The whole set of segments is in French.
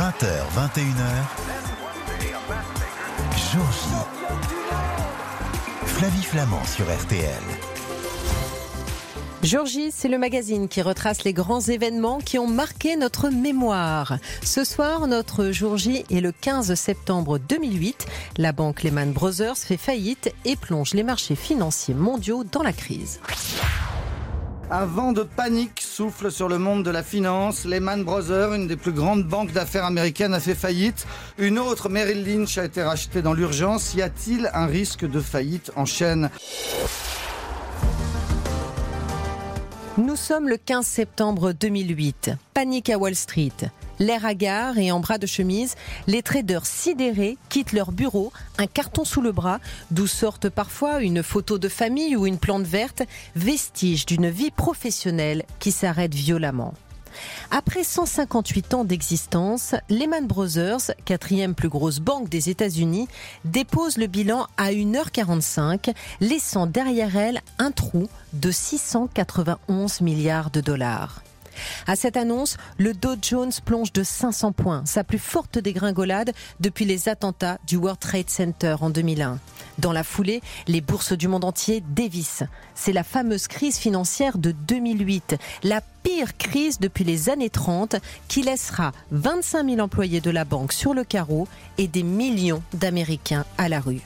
20h, 21h, Jour J. Flavie Flamand sur RTL. Jour J, c'est le magazine qui retrace les grands événements qui ont marqué notre mémoire. Ce soir, notre Jour J est le 15 septembre 2008. La banque Lehman Brothers fait faillite et plonge les marchés financiers mondiaux dans la crise. Un vent de panique souffle sur le monde de la finance. Lehman Brothers, une des plus grandes banques d'affaires américaines, a fait faillite. Une autre, Merrill Lynch, a été rachetée dans l'urgence. Y a-t-il un risque de faillite en chaîne ? Nous sommes le 15 septembre 2008. Panique à Wall Street. L'air hagard et en bras de chemise, les traders sidérés quittent leur bureau, un carton sous le bras, d'où sortent parfois une photo de famille ou une plante verte, vestige d'une vie professionnelle qui s'arrête violemment. Après 158 ans d'existence, Lehman Brothers, quatrième plus grosse banque des États-Unis, dépose le bilan à 1h45, laissant derrière elle un trou de 691 milliards de dollars. À cette annonce, le Dow Jones plonge de 500 points, sa plus forte dégringolade depuis les attentats du World Trade Center en 2001. Dans la foulée, les bourses du monde entier dévissent. C'est la fameuse crise financière de 2008, la pire crise depuis les années 30 qui laissera 25 000 employés de la banque sur le carreau et des millions d'Américains à la rue.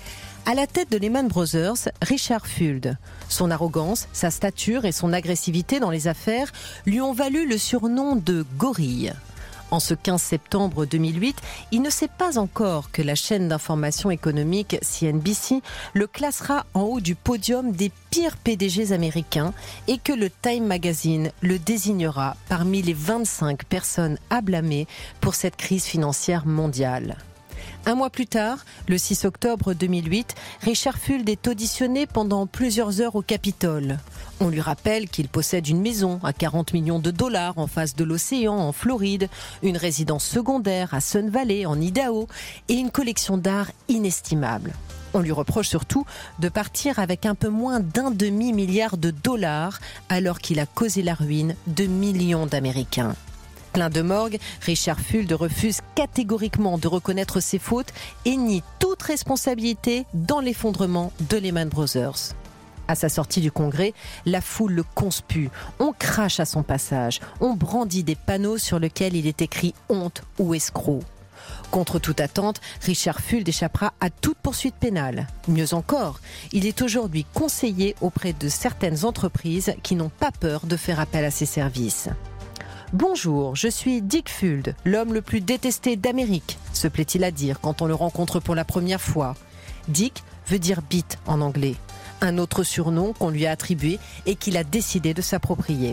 À la tête de Lehman Brothers, Richard Fuld. Son arrogance, sa stature et son agressivité dans les affaires lui ont valu le surnom de gorille. En ce 15 septembre 2008, il ne sait pas encore que la chaîne d'information économique CNBC le classera en haut du podium des pires PDGs américains et que le Time Magazine le désignera parmi les 25 personnes à blâmer pour cette crise financière mondiale. Un mois plus tard, le 6 octobre 2008, Richard Fuld est auditionné pendant plusieurs heures au Capitole. On lui rappelle qu'il possède une maison à 40 millions de dollars en face de l'océan en Floride, une résidence secondaire à Sun Valley en Idaho et une collection d'art inestimable. On lui reproche surtout de partir avec un peu moins d'1 demi-milliard de dollars alors qu'il a causé la ruine de millions d'Américains. Plein de morgue, Richard Fuld refuse catégoriquement de reconnaître ses fautes et nie toute responsabilité dans l'effondrement de Lehman Brothers. À sa sortie du Congrès, la foule le conspue. On crache à son passage. On brandit des panneaux sur lesquels il est écrit « honte » ou « escroc ». Contre toute attente, Richard Fuld échappera à toute poursuite pénale. Mieux encore, il est aujourd'hui conseiller auprès de certaines entreprises qui n'ont pas peur de faire appel à ses services. Bonjour, je suis Dick Fuld, l'homme le plus détesté d'Amérique, se plaît-il à dire quand on le rencontre pour la première fois. Dick veut dire bite en anglais, un autre surnom qu'on lui a attribué et qu'il a décidé de s'approprier.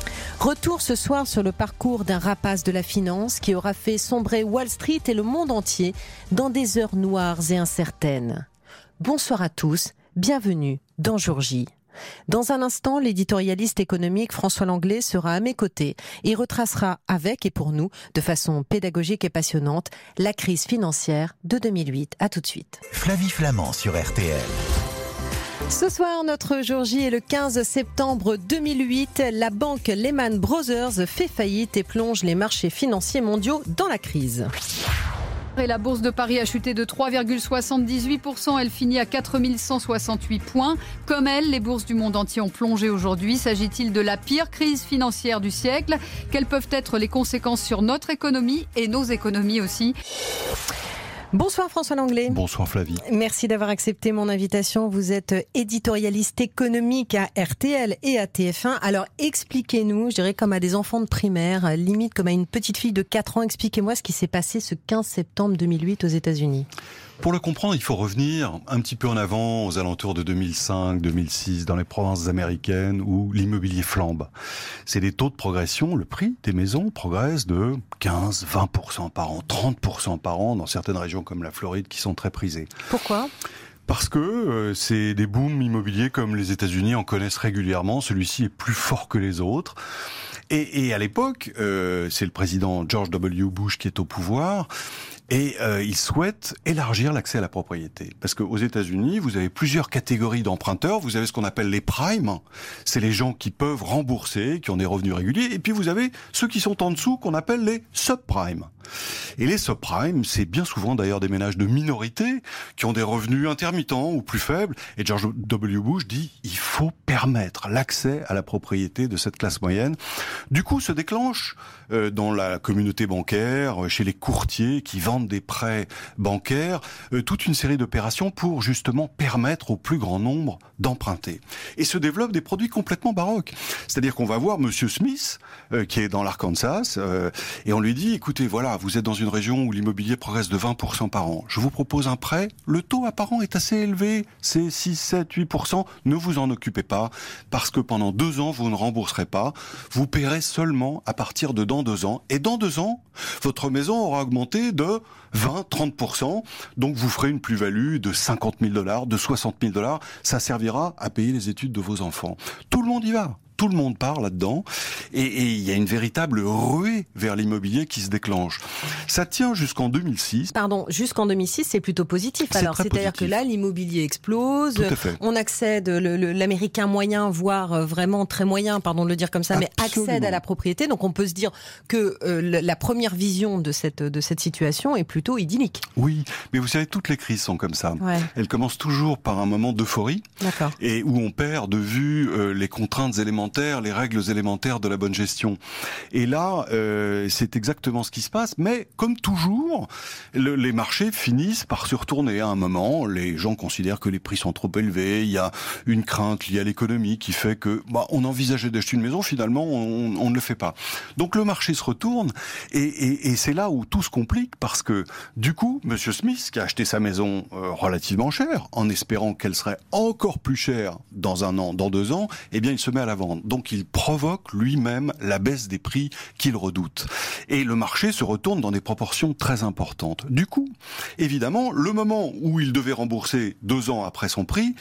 Retour ce soir sur le parcours d'un rapace de la finance qui aura fait sombrer Wall Street et le monde entier dans des heures noires et incertaines. Bonsoir à tous, bienvenue dans Jour J. Dans un instant, l'éditorialiste économique François Langlais sera à mes côtés et retracera avec et pour nous, de façon pédagogique et passionnante, la crise financière de 2008. À tout de suite. Flavie Flamand sur RTL. Ce soir, notre Jour J est le 15 septembre 2008. La banque Lehman Brothers fait faillite et plonge les marchés financiers mondiaux dans la crise. Et la bourse de Paris a chuté de 3,78%. Elle finit à 4168 points. Comme elle, les bourses du monde entier ont plongé aujourd'hui. S'agit-il de la pire crise financière du siècle ? Quelles peuvent être les conséquences sur notre économie et nos économies aussi ? Bonsoir François Langlais. Bonsoir Flavie. Merci d'avoir accepté mon invitation. Vous êtes éditorialiste économique à RTL et à TF1. Alors expliquez-nous, je dirais comme à des enfants de primaire, limite comme à une petite fille de 4 ans, expliquez-moi ce qui s'est passé ce 15 septembre 2008 aux États-Unis. Pour le comprendre, il faut revenir un petit peu en avant, aux alentours de 2005-2006, dans les provinces américaines où l'immobilier flambe. C'est des taux de progression, le prix des maisons progresse de 15-20% par an, 30% par an dans certaines régions comme la Floride qui sont très prisées. Pourquoi ? Parce que c'est des booms immobiliers comme les États-Unis en connaissent régulièrement. Celui-ci est plus fort que les autres. Et à l'époque, c'est le président George W. Bush qui est au pouvoir. Et ils souhaitent élargir l'accès à la propriété. Parce qu'aux États-Unis, vous avez plusieurs catégories d'emprunteurs. Vous avez ce qu'on appelle les primes. C'est les gens qui peuvent rembourser, qui ont des revenus réguliers. Et puis vous avez ceux qui sont en dessous, qu'on appelle les subprimes. Et les subprimes, c'est bien souvent d'ailleurs des ménages de minorité qui ont des revenus intermittents ou plus faibles. Et George W. Bush dit, il faut permettre l'accès à la propriété de cette classe moyenne. Du coup, se déclenche dans la communauté bancaire, chez les courtiers qui vendent des prêts bancaires, toute une série d'opérations pour justement permettre au plus grand nombre d'emprunter. Et se développent des produits complètement baroques. C'est-à-dire qu'on va voir Monsieur Smith, qui est dans l'Arkansas, et on lui dit, écoutez, voilà, vous êtes dans une région où l'immobilier progresse de 20% par an. Je vous propose un prêt. Le taux apparent est assez élevé. C'est 6, 7, 8%. Ne vous en occupez pas, parce que pendant 2 ans, vous ne rembourserez pas. Vous paierez seulement à partir de dans 2 ans. Et dans 2 ans, votre maison aura augmenté de 20, 30%. Donc vous ferez une plus-value de $50 000, de $60 000. Ça servira à payer les études de vos enfants. Tout le monde y va. Tout le monde part là-dedans et il y a une véritable ruée vers l'immobilier qui se déclenche. Ça tient jusqu'en 2006. Pardon, jusqu'en 2006, c'est plutôt positif. Alors, c'est-à-dire que là, l'immobilier explose. Tout à fait. On accède, l'américain moyen, voire vraiment très moyen, pardon de le dire comme ça, Absolument. mais accède à la propriété. Donc, on peut se dire que la première vision de cette situation est plutôt idyllique. Oui, mais vous savez, toutes les crises sont comme ça. Ouais. Elles commencent toujours par un moment d'euphorie. D'accord. Et où on perd de vue les contraintes élémentaires, les règles élémentaires de la bonne gestion. Et là, c'est exactement ce qui se passe. Mais comme toujours, les marchés finissent par se retourner. À un moment, les gens considèrent que les prix sont trop élevés. Il y a une crainte liée à l'économie qui fait que on envisageait d'acheter une maison, finalement, on ne le fait pas. Donc le marché se retourne et c'est là où tout se complique parce que du coup, Monsieur Smith, qui a acheté sa maison relativement chère, en espérant qu'elle serait encore plus chère dans 1 an, dans 2 ans, eh bien, il se met à la vendre. Donc il provoque lui-même la baisse des prix qu'il redoute. Et le marché se retourne dans des proportions très importantes. Du coup, évidemment, le moment où il devait rembourser 2 ans après son prix,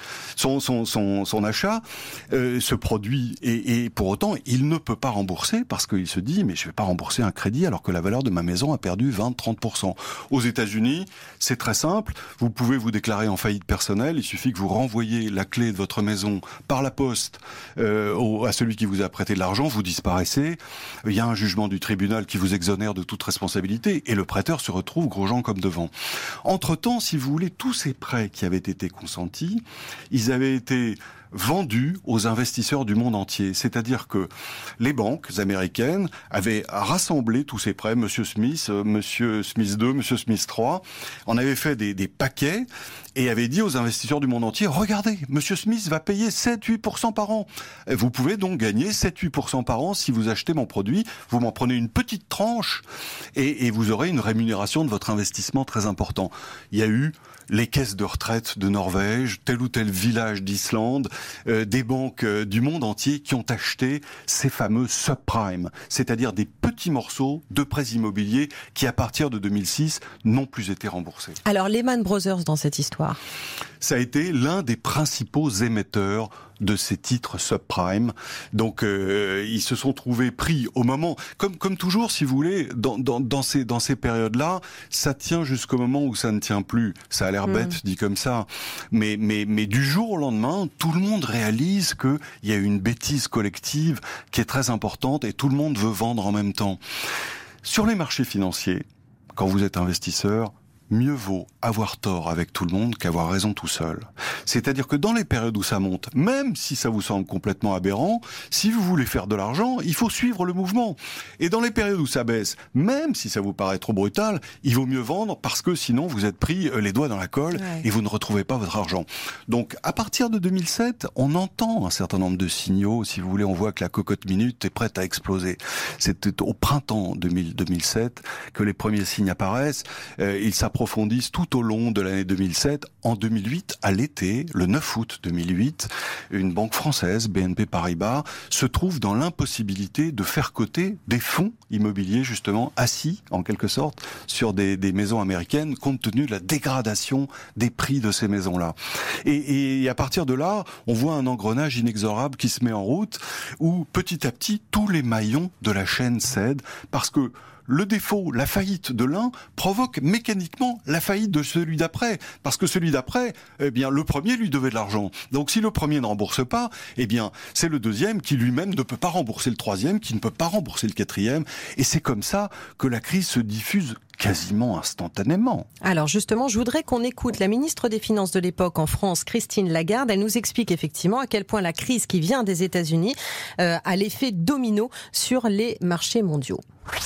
son achat, se produit et pour autant, il ne peut pas rembourser parce qu'il se dit, mais je ne vais pas rembourser un crédit alors que la valeur de ma maison a perdu 20-30%. Aux États-Unis, c'est très simple. Vous pouvez vous déclarer en faillite personnelle. Il suffit que vous renvoyiez la clé de votre maison par la poste à celui qui vous a prêté de l'argent, vous disparaissez, il y a un jugement du tribunal qui vous exonère de toute responsabilité et le prêteur se retrouve gros gens comme devant. Entre-temps, si vous voulez, tous ces prêts qui avaient été consentis, ils avaient été vendus aux investisseurs du monde entier. C'est-à-dire que les banques américaines avaient rassemblé tous ces prêts, Monsieur Smith, Monsieur Smith 2, Monsieur Smith 3, en avaient fait des paquets et avaient dit aux investisseurs du monde entier, regardez, Monsieur Smith va payer 7-8% par an. Vous pouvez donc gagner 7-8% par an si vous achetez mon produit, vous m'en prenez une petite tranche et vous aurez une rémunération de votre investissement très important. Il y a eu les caisses de retraite de Norvège, tel ou tel village d'Islande, des banques du monde entier qui ont acheté ces fameux subprimes, c'est-à-dire des petits morceaux de prêts immobiliers qui, à partir de 2006, n'ont plus été remboursés. Alors, Lehman Brothers dans cette histoire, ça a été l'un des principaux émetteurs de ces titres subprime. Donc ils se sont trouvés pris au moment, comme toujours, si vous voulez, dans ces périodes-là, ça tient jusqu'au moment où ça ne tient plus. Ça a l'air bête dit comme ça, mais du jour au lendemain, tout le monde réalise que il y a une bêtise collective qui est très importante et tout le monde veut vendre en même temps. Sur les marchés financiers, quand vous êtes investisseur, mieux vaut avoir tort avec tout le monde qu'avoir raison tout seul. C'est-à-dire que dans les périodes où ça monte, même si ça vous semble complètement aberrant, si vous voulez faire de l'argent, il faut suivre le mouvement. Et dans les périodes où ça baisse, même si ça vous paraît trop brutal, il vaut mieux vendre parce que sinon vous êtes pris les doigts dans la colle et vous ne retrouvez pas votre argent. Donc à partir de 2007, on entend un certain nombre de signaux. Si vous voulez, on voit que la cocotte minute est prête à exploser. C'est au printemps 2007 que les premiers signes apparaissent. Ils s'approfondissent tout au long de l'année 2007. En 2008, à l'été, le 9 août 2008, une banque française, BNP Paribas, se trouve dans l'impossibilité de faire coter des fonds immobiliers, justement, assis, en quelque sorte, sur des maisons américaines, compte tenu de la dégradation des prix de ces maisons-là. Et à partir de là, on voit un engrenage inexorable qui se met en route, où petit à petit, tous les maillons de la chaîne cèdent, parce que le défaut, la faillite de l'un provoque mécaniquement la faillite de celui d'après. Parce que celui d'après, eh bien, le premier lui devait de l'argent. Donc si le premier ne rembourse pas, eh bien, c'est le deuxième qui lui-même ne peut pas rembourser le troisième, qui ne peut pas rembourser le quatrième. Et c'est comme ça que la crise se diffuse quasiment instantanément. Alors justement, je voudrais qu'on écoute la ministre des Finances de l'époque en France, Christine Lagarde. Elle nous explique effectivement à quel point la crise qui vient des États-Unis a l'effet domino sur les marchés mondiaux.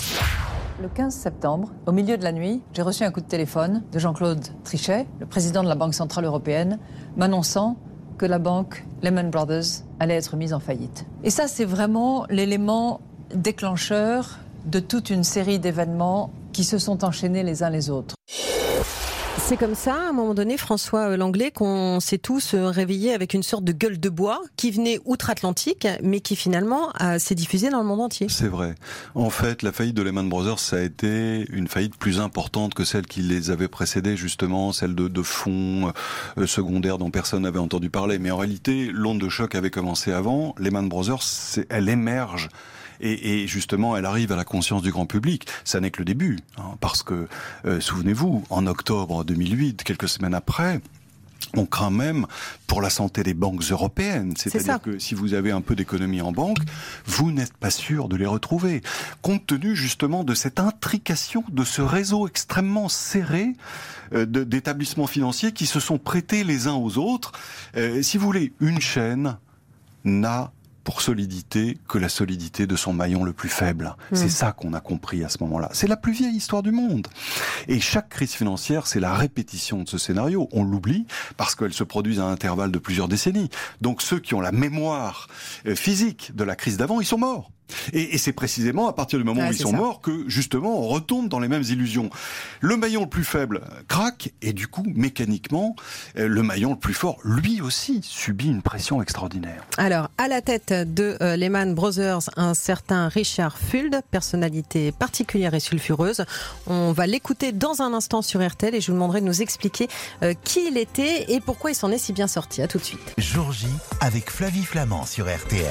Le 15 septembre, au milieu de la nuit, j'ai reçu un coup de téléphone de Jean-Claude Trichet, le président de la Banque Centrale Européenne, m'annonçant que la banque Lehman Brothers allait être mise en faillite. Et ça, c'est vraiment l'élément déclencheur de toute une série d'événements qui se sont enchaînés les uns les autres. C'est comme ça, à un moment donné, François Langlais, qu'on s'est tous réveillés avec une sorte de gueule de bois qui venait outre-Atlantique, mais qui finalement s'est diffusée dans le monde entier. C'est vrai. En fait, la faillite de Lehman Brothers, ça a été une faillite plus importante que celle qui les avait précédées, justement, celle de fonds secondaires dont personne n'avait entendu parler. Mais en réalité, l'onde de choc avait commencé avant. Lehman Brothers, elle émerge. Et justement, elle arrive à la conscience du grand public. Ça n'est que le début, hein, parce que, souvenez-vous, en octobre 2008, quelques semaines après, on craint même pour la santé des banques européennes. C'est-à-dire que si vous avez un peu d'économie en banque, vous n'êtes pas sûr de les retrouver. Compte tenu justement de cette intrication, de ce réseau extrêmement serré d'établissements financiers qui se sont prêtés les uns aux autres. Si vous voulez, une chaîne n'a pour solidité que la solidité de son maillon le plus faible. C'est ça qu'on a compris à ce moment-là. C'est la plus vieille histoire du monde. Et chaque crise financière, c'est la répétition de ce scénario. On l'oublie parce qu'elle se produit à un intervalle de plusieurs décennies. Donc ceux qui ont la mémoire physique de la crise d'avant, ils sont morts. Et c'est précisément à partir du moment où ils sont morts que, justement, on retombe dans les mêmes illusions. Le maillon le plus faible craque, et du coup, mécaniquement, le maillon le plus fort, lui aussi, subit une pression extraordinaire. Alors, à la tête de Lehman Brothers, un certain Richard Fuld, personnalité particulière et sulfureuse. On va l'écouter dans un instant sur RTL, et je vous demanderai de nous expliquer qui il était et pourquoi il s'en est si bien sorti. À tout de suite. Jour J avec Flavie Flamand sur RTL.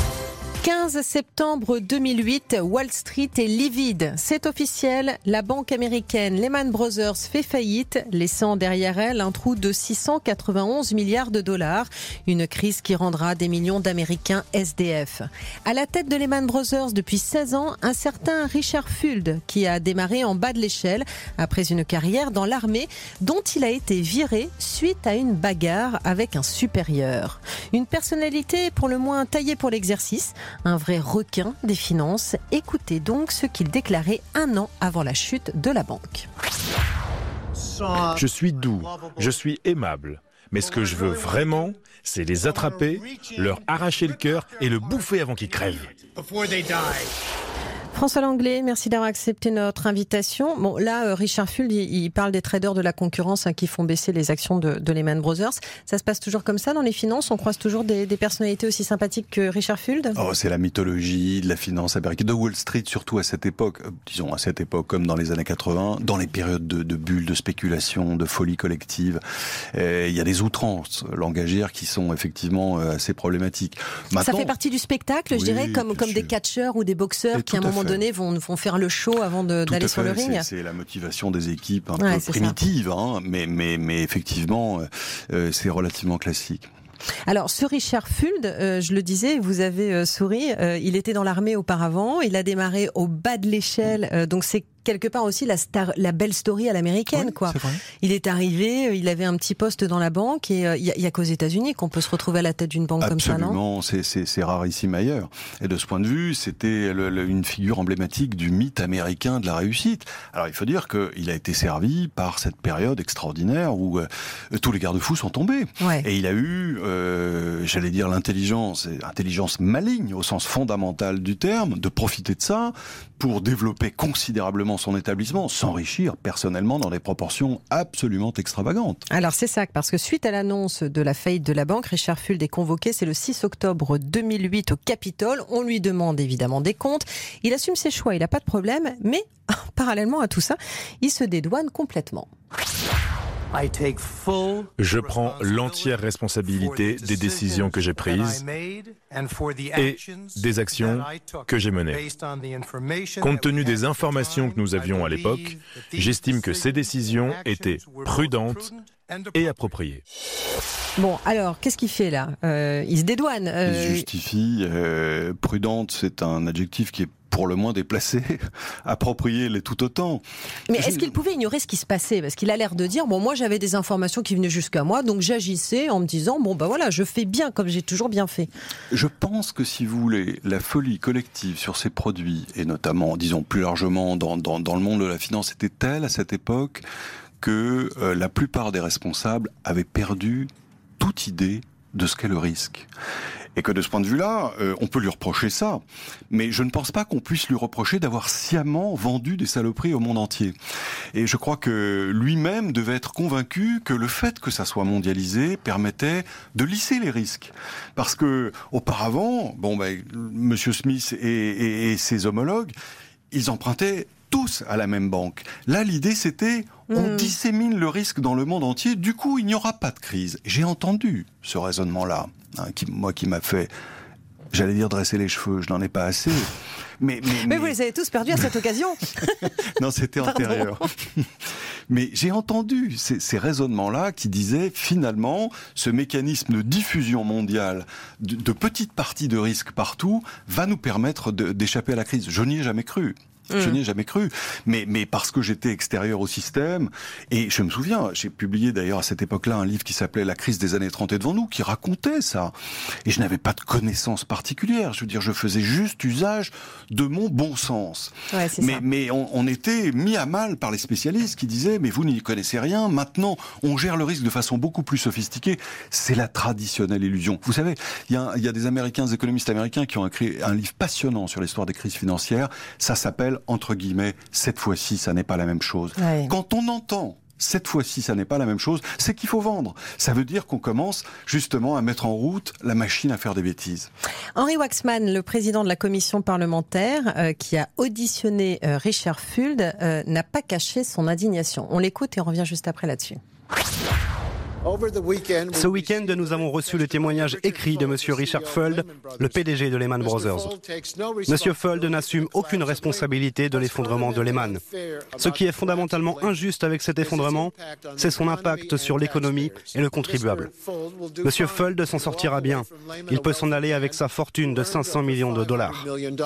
15 septembre 2008, Wall Street est livide. C'est officiel, la banque américaine Lehman Brothers fait faillite, laissant derrière elle un trou de 691 milliards de dollars. Une crise qui rendra des millions d'Américains SDF. À la tête de Lehman Brothers depuis 16 ans, un certain Richard Fuld, qui a démarré en bas de l'échelle après une carrière dans l'armée, dont il a été viré suite à une bagarre avec un supérieur. Une personnalité pour le moins taillée pour l'exercice, un vrai requin des finances. Écoutez donc ce qu'il déclarait un an avant la chute de la banque. Je suis doux, je suis aimable. Mais ce que je veux vraiment, c'est les attraper, leur arracher le cœur et le bouffer avant qu'ils crèvent. François Langlais, merci d'avoir accepté notre invitation. Bon, là, Richard Fuld, il parle des traders de la concurrence qui font baisser les actions de Lehman Brothers. Ça se passe toujours comme ça dans les finances? On croise toujours des personnalités aussi sympathiques que Richard Fuld? Oh, c'est la mythologie de la finance américaine, de Wall Street, surtout à cette époque. Disons à cette époque, comme dans les années 80, dans les périodes de bulles, de spéculation, de folie collective. Il y a des outrances langagières qui sont effectivement assez problématiques. Maintenant, ça fait partie du spectacle, je dirais, comme des catcheurs ou des boxeurs qui, à un moment donné, vont faire le show avant d'aller sur le ring. C'est la motivation des équipes un peu primitive, hein, mais effectivement, c'est relativement classique. Alors, ce Richard Fuld, je le disais, vous avez souri, il était dans l'armée auparavant, il a démarré au bas de l'échelle, donc c'est quelque part aussi la belle story à l'américaine, quoi. Il est arrivé, il avait un petit poste dans la banque, et il y a qu'aux États-Unis qu'on peut se retrouver à la tête d'une banque comme ça, non? Absolument, c'est rarissime ailleurs. Et de ce point de vue, c'était une figure emblématique du mythe américain de la réussite. Alors il faut dire qu'il a été servi par cette période extraordinaire où tous les garde-fous sont tombés. Ouais. Et il a eu, j'allais dire, l'intelligence maligne au sens fondamental du terme, de profiter de ça pour développer considérablement son établissement, s'enrichir personnellement dans des proportions absolument extravagantes. Alors c'est ça, parce que suite à l'annonce de la faillite de la banque, Richard Fuld est convoqué, c'est le 6 octobre 2008 au Capitole. On lui demande évidemment des comptes. Il assume ses choix, il n'a pas de problème, mais parallèlement à tout ça, il se dédouane complètement. Je prends l'entière responsabilité des décisions que j'ai prises et des actions que j'ai menées. Compte tenu des informations que nous avions à l'époque, j'estime que ces décisions étaient prudentes et appropriées. Bon, alors, qu'est-ce qu'il fait là ? Il se dédouane. Il se justifie. Prudente, c'est un adjectif qui est pour le moins déplacé. Approprié l'est tout autant. Mais est-ce qu'il pouvait ignorer ce qui se passait ? Parce qu'il a l'air de dire, bon, moi j'avais des informations qui venaient jusqu'à moi, donc j'agissais en me disant, bon, ben voilà, je fais bien comme j'ai toujours bien fait. Je pense que si vous voulez, la folie collective sur ces produits, et notamment, disons plus largement dans le monde de la finance, était telle à cette époque que la plupart des responsables avaient perdu toute idée de ce qu'est le risque. Et que de ce point de vue-là, on peut lui reprocher ça. Mais je ne pense pas qu'on puisse lui reprocher d'avoir sciemment vendu des saloperies au monde entier. Et je crois que lui-même devait être convaincu que le fait que ça soit mondialisé permettait de lisser les risques. Parce que auparavant, Monsieur Smith et ses homologues, ils empruntaient tous à la même banque. Là, l'idée, c'était, on dissémine le risque dans le monde entier, du coup, il n'y aura pas de crise. J'ai entendu ce raisonnement-là, qui m'a fait, j'allais dire dresser les cheveux, je n'en ai pas assez. Mais vous les avez tous perdus à cette occasion. Non, c'était antérieur. Mais j'ai entendu ces raisonnements-là qui disaient, finalement, ce mécanisme de diffusion mondiale de petites parties de risque partout va nous permettre d'échapper à la crise. Je n'y ai jamais cru. Je n'y ai jamais cru, mais parce que j'étais extérieur au système, et je me souviens, j'ai publié d'ailleurs à cette époque-là un livre qui s'appelait « La crise des années 30 est devant nous », qui racontait ça, et je n'avais pas de connaissances particulières, je veux dire, je faisais juste usage de mon bon sens. Ouais, mais on était mis à mal par les spécialistes qui disaient « mais vous n'y connaissez rien, maintenant on gère le risque de façon beaucoup plus sophistiquée », c'est la traditionnelle illusion. Vous savez, il y a des économistes américains qui ont écrit un livre passionnant sur l'histoire des crises financières, ça s'appelle entre guillemets, cette fois-ci, ça n'est pas la même chose. Ouais. Quand on entend cette fois-ci, ça n'est pas la même chose, c'est qu'il faut vendre. Ça veut dire qu'on commence justement à mettre en route la machine à faire des bêtises. Henri Waxman, le président de la commission parlementaire qui a auditionné Richard Fuld, n'a pas caché son indignation. On l'écoute et on revient juste après là-dessus. Ce week-end, nous avons reçu le témoignage écrit de M. Richard Fuld, le PDG de Lehman Brothers. M. Fuld n'assume aucune responsabilité de l'effondrement de Lehman. Ce qui est fondamentalement injuste avec cet effondrement, c'est son impact sur l'économie et le contribuable. M. Fuld s'en sortira bien. Il peut s'en aller avec sa fortune de 500 millions de dollars.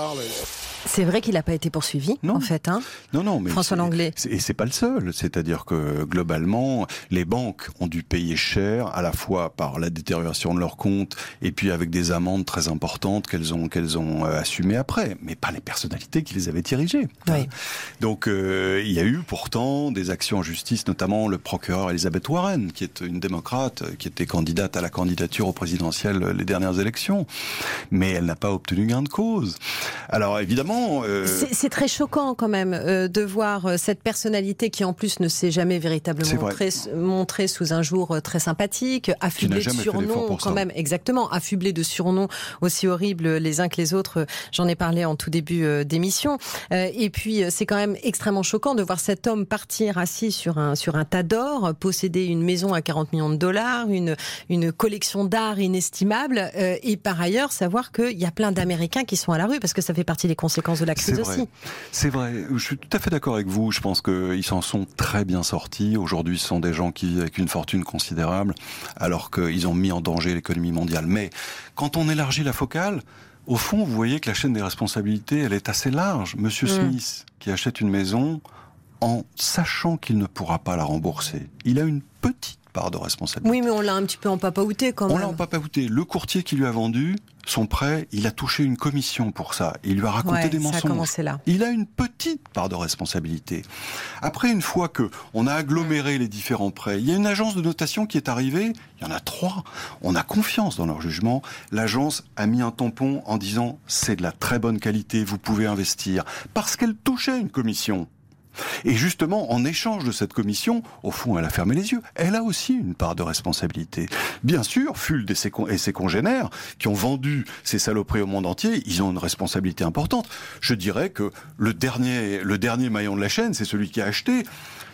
C'est vrai qu'il n'a pas été poursuivi, en fait. Non, mais François Langlais. Et c'est pas le seul. C'est-à-dire que, globalement, les banques ont dû payer cher, à la fois par la détérioration de leurs comptes, et puis avec des amendes très importantes qu'elles ont assumées après. Mais pas les personnalités qui les avaient dirigées. Oui. Donc, il y a eu pourtant des actions en justice, notamment le procureur Elizabeth Warren, qui est une démocrate, qui était candidate à la candidature au présidentiel les dernières élections. Mais elle n'a pas obtenu gain de cause. Alors, évidemment, c'est très choquant quand même de voir cette personnalité qui en plus ne s'est jamais véritablement montrée sous un jour très sympathique, affublée de surnoms quand même, exactement, affublée de surnoms aussi horribles les uns que les autres. J'en ai parlé en tout début d'émission. Et puis c'est quand même extrêmement choquant de voir cet homme partir assis sur un tas d'or, posséder une maison à 40 millions de dollars, une collection d'art inestimable, et par ailleurs savoir qu'il y a plein d'Américains qui sont à la rue parce que ça fait partie des conséquences de la crise aussi. C'est vrai, je suis tout à fait d'accord avec vous, je pense qu'ils s'en sont très bien sortis. Aujourd'hui, ce sont des gens qui vivent avec une fortune considérable, alors qu'ils ont mis en danger l'économie mondiale. Mais quand on élargit la focale, au fond, vous voyez que la chaîne des responsabilités, elle est assez large. Monsieur Smith, qui achète une maison en sachant qu'il ne pourra pas la rembourser, il a une petite part de responsabilité. Oui, mais on l'a un petit peu empapaouté quand même. On l'a empapaouté. Le courtier qui lui a vendu son prêt, il a touché une commission pour ça. Il lui a raconté des mensonges. Ça a commencé là. Il a une petite part de responsabilité. Après, une fois que on a aggloméré les différents prêts, il y a une agence de notation qui est arrivée. Il y en a 3. On a confiance dans leur jugement. L'agence a mis un tampon en disant c'est de la très bonne qualité, vous pouvez investir. Parce qu'elle touchait une commission. Et justement, en échange de cette commission, au fond, elle a fermé les yeux. Elle a aussi une part de responsabilité. Bien sûr, Fuld et ses congénères, qui ont vendu ces saloperies au monde entier, ils ont une responsabilité importante. Je dirais que le dernier maillon de la chaîne, c'est celui qui a acheté.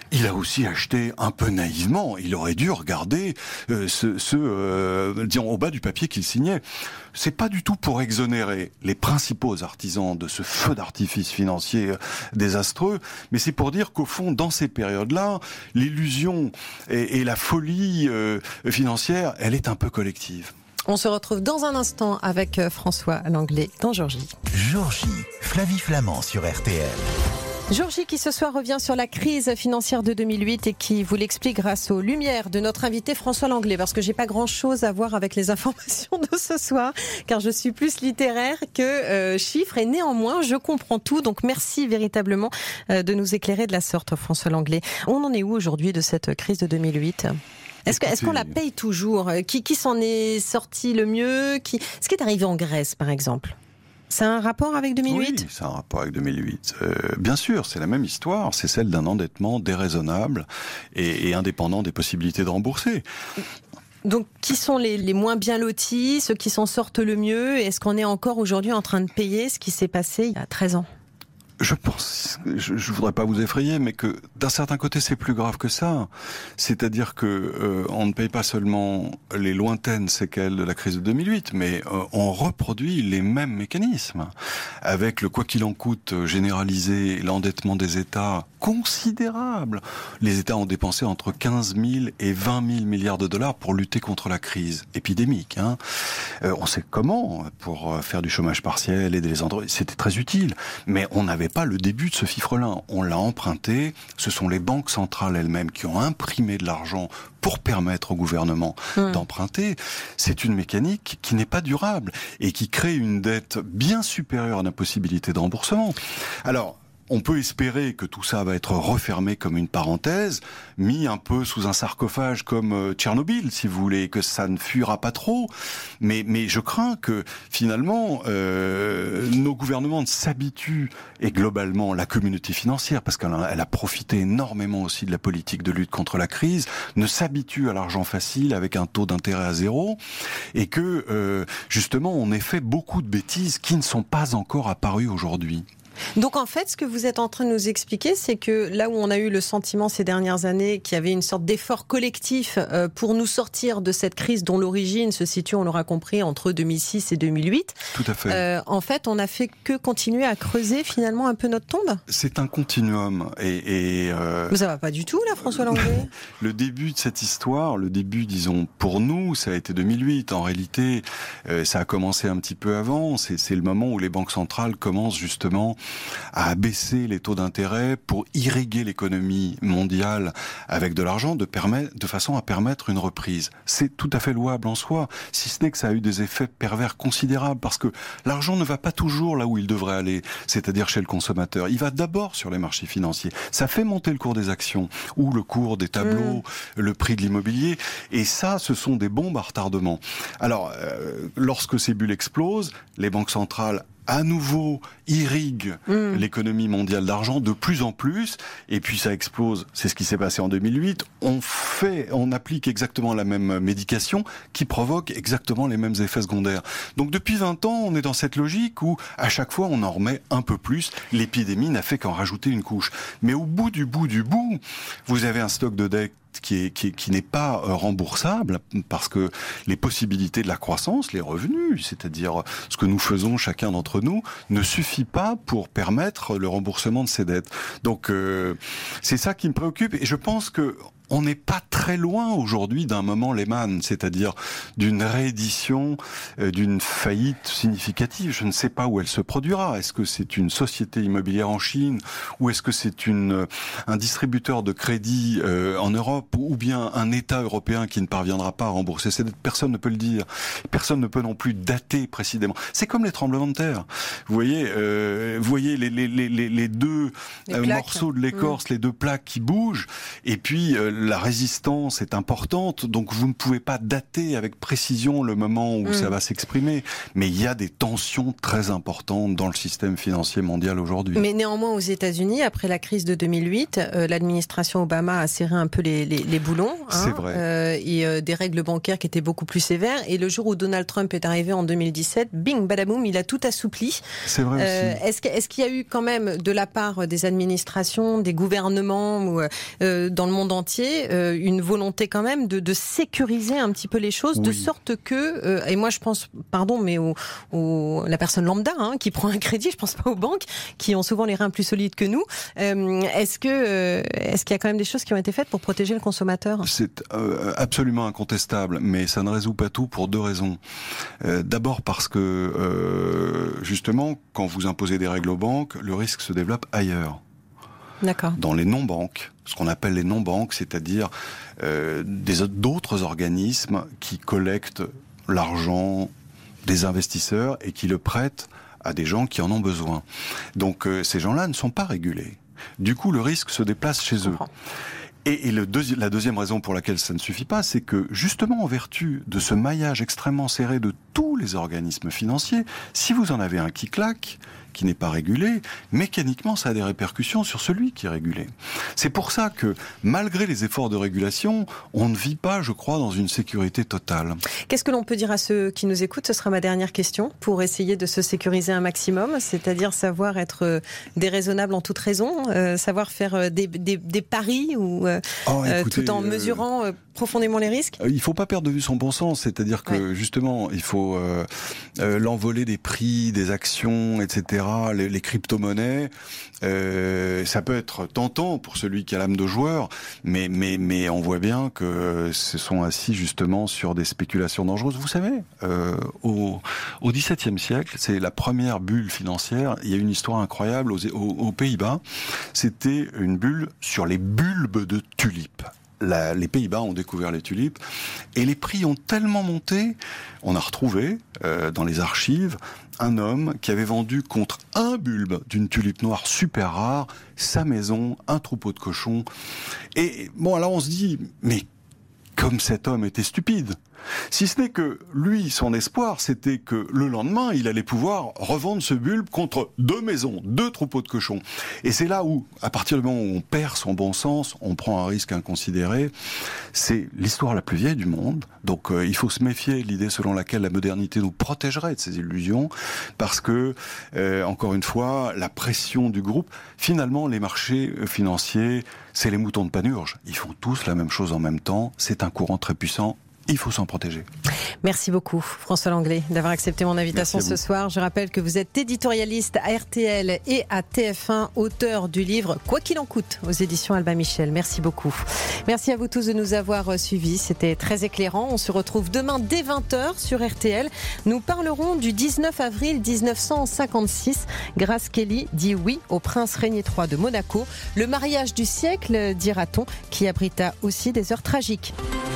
Il a aussi acheté un peu naïvement. Il aurait dû regarder disons, au bas du papier qu'il signait. C'est pas du tout pour exonérer les principaux artisans de ce feu d'artifice financier désastreux, mais c'est pour dire qu'au fond, dans ces périodes-là, l'illusion et la folie financière, elle est un peu collective. On se retrouve dans un instant avec François Langlais dans Jour J. Jour J, Flavie Flamand sur RTL. Jour J qui ce soir revient sur la crise financière de 2008 et qui vous l'explique grâce aux lumières de notre invité François Langlais, parce que j'ai pas grand chose à voir avec les informations de ce soir, car je suis plus littéraire que chiffre, et néanmoins je comprends tout, donc merci véritablement de nous éclairer de la sorte, François Langlais. On en est où aujourd'hui de cette crise de 2008 ? Est-ce qu'on la paye toujours ? Qui s'en est sorti le mieux ? Ce qui est arrivé en Grèce par exemple ? C'est un rapport avec 2008 ? Oui, c'est un rapport avec 2008. Bien sûr, c'est la même histoire. C'est celle d'un endettement déraisonnable et indépendant des possibilités de rembourser. Donc, qui sont les moins bien lotis, ceux qui s'en sortent le mieux ? Et est-ce qu'on est encore aujourd'hui en train de payer ce qui s'est passé il y a 13 ans ? Je pense, je voudrais pas vous effrayer, mais que d'un certain côté c'est plus grave que ça. C'est-à-dire que on ne paye pas seulement les lointaines séquelles de la crise de 2008, mais on reproduit les mêmes mécanismes. Avec le quoi qu'il en coûte généralisé, l'endettement des États considérable. Les États ont dépensé entre 15 000 et 20 000 milliards de dollars pour lutter contre la crise épidémique. On sait comment, pour faire du chômage partiel, aider les entreprises, c'était très utile. Mais on n'avait pas le début de ce fifre-là. On l'a emprunté. Ce sont les banques centrales elles-mêmes qui ont imprimé de l'argent pour permettre au gouvernement d'emprunter. C'est une mécanique qui n'est pas durable et qui crée une dette bien supérieure à la possibilité de remboursement. Alors, on peut espérer que tout ça va être refermé comme une parenthèse, mis un peu sous un sarcophage comme Tchernobyl, si vous voulez, que ça ne fuira pas trop. Mais je crains que finalement nos gouvernements ne s'habituent, et globalement la communauté financière, parce qu'elle a profité énormément aussi de la politique de lutte contre la crise, ne s'habitue à l'argent facile avec un taux d'intérêt à 0, et que justement on ait fait beaucoup de bêtises qui ne sont pas encore apparues aujourd'hui. Donc en fait, ce que vous êtes en train de nous expliquer, c'est que là où on a eu le sentiment ces dernières années qu'il y avait une sorte d'effort collectif pour nous sortir de cette crise dont l'origine se situe, on l'aura compris, entre 2006 et 2008. Tout à fait. En fait, on n'a fait que continuer à creuser finalement un peu notre tombe. C'est un continuum. Mais ça va pas du tout là, François Langlais. Le début de cette histoire, le début, disons, pour nous, ça a été 2008. En réalité, ça a commencé un petit peu avant. C'est le moment où les banques centrales commencent justement à abaisser les taux d'intérêt pour irriguer l'économie mondiale avec de l'argent de façon à permettre une reprise. C'est tout à fait louable en soi, si ce n'est que ça a eu des effets pervers considérables, parce que l'argent ne va pas toujours là où il devrait aller, c'est-à-dire chez le consommateur. Il va d'abord sur les marchés financiers. Ça fait monter le cours des actions ou le cours des tableaux, le prix de l'immobilier, et ça, ce sont des bombes à retardement. Alors, lorsque ces bulles explosent, les banques centrales à nouveau irrigue l'économie mondiale d'argent de plus en plus, et puis ça explose. C'est ce qui s'est passé en 2008. On applique exactement la même médication qui provoque exactement les mêmes effets secondaires. Donc depuis 20 ans, on est dans cette logique où à chaque fois on en remet un peu plus. L'épidémie n'a fait qu'en rajouter une couche. Mais au bout du bout, vous avez un stock de dette qui n'est pas remboursable, parce que les possibilités de la croissance, les revenus, c'est-à-dire ce que nous faisons chacun d'entre nous, ne suffit pas pour permettre le remboursement de ces dettes. Donc c'est ça qui me préoccupe, et je pense que on n'est pas très loin aujourd'hui d'un moment Lehman, c'est-à-dire d'une réédition, d'une faillite significative. Je ne sais pas où elle se produira. Est-ce que c'est une société immobilière en Chine, ou est-ce que c'est un distributeur de crédit en Europe, ou bien un État européen qui ne parviendra pas à rembourser ces dettes? Personne ne peut le dire. Personne ne peut non plus dater précisément. C'est comme les tremblements de terre. Vous voyez les deux morceaux de l'écorce, les deux plaques qui bougent, et puis la résistance est importante, donc vous ne pouvez pas dater avec précision le moment où ça va s'exprimer. Mais il y a des tensions très importantes dans le système financier mondial aujourd'hui. Mais néanmoins, aux États-Unis, après la crise de 2008, l'administration Obama a serré un peu les boulons. C'est vrai. Et des règles bancaires qui étaient beaucoup plus sévères. Et le jour où Donald Trump est arrivé en 2017, bing, badaboum, il a tout assoupli. C'est vrai aussi. Est-ce qu'il y a eu quand même de la part des administrations, des gouvernements ou dans le monde entier, une volonté quand même de sécuriser un petit peu les choses, de sorte que, et moi je pense, pardon, mais la personne lambda qui prend un crédit, je pense pas aux banques, qui ont souvent les reins plus solides que nous, est-ce qu'il y a quand même des choses qui ont été faites pour protéger le consommateur ? C'est absolument incontestable, mais ça ne résout pas tout pour deux raisons. D'abord parce que, justement, quand vous imposez des règles aux banques, le risque se développe ailleurs. D'accord. Dans les non-banques, ce qu'on appelle les non-banques, c'est-à-dire d'autres organismes qui collectent l'argent des investisseurs et qui le prêtent à des gens qui en ont besoin. Donc ces gens-là ne sont pas régulés. Du coup, le risque se déplace chez eux. Et la deuxième raison pour laquelle ça ne suffit pas, c'est que justement en vertu de ce maillage extrêmement serré de tous les organismes financiers, si vous en avez un qui claque, qui n'est pas régulé, mécaniquement ça a des répercussions sur celui qui est régulé. C'est pour ça que malgré les efforts de régulation, on ne vit pas, je crois, dans une sécurité totale. Qu'est-ce que l'on peut dire à ceux qui nous écoutent ? Ce sera ma dernière question, pour essayer de se sécuriser un maximum, c'est-à-dire savoir être déraisonnable en toute raison, savoir faire des paris ou écoutez, tout en mesurant profondément les risques. Il ne faut pas perdre de vue son bon sens, c'est-à-dire que justement, il faut l'envolée des prix, des actions, etc., les crypto-monnaies, ça peut être tentant pour celui qui a l'âme de joueur, mais on voit bien que ce sont assis justement sur des spéculations dangereuses. Vous savez, au XVIIe siècle, c'est la première bulle financière. Il y a une histoire incroyable aux Pays-Bas. C'était une bulle sur les bulbes de tulipes. Les Pays-Bas ont découvert les tulipes et les prix ont tellement monté, on a retrouvé dans les archives un homme qui avait vendu contre un bulbe d'une tulipe noire super rare sa maison, un troupeau de cochons. Et bon, alors on se dit, mais comme cet homme était stupide. Si ce n'est que lui, son espoir, c'était que le lendemain, il allait pouvoir revendre ce bulbe contre 2 maisons, 2 troupeaux de cochons. Et c'est là où, à partir du moment où on perd son bon sens, on prend un risque inconsidéré. C'est l'histoire la plus vieille du monde. Donc il faut se méfier de l'idée selon laquelle la modernité nous protégerait de ces illusions, parce que, encore une fois, la pression du groupe, finalement, les marchés financiers, c'est les moutons de Panurge. Ils font tous la même chose en même temps. C'est un courant très puissant. Il faut s'en protéger. Merci beaucoup, François Langlais, d'avoir accepté mon invitation ce soir. Je rappelle que vous êtes éditorialiste à RTL et à TF1, auteur du livre Quoi qu'il en coûte, aux éditions Albin Michel. Merci beaucoup. Merci à vous tous de nous avoir suivis. C'était très éclairant. On se retrouve demain dès 20h sur RTL. Nous parlerons du 19 avril 1956. Grace Kelly dit oui au prince Régnier III de Monaco. Le mariage du siècle, dira-t-on, qui abrita aussi des heures tragiques.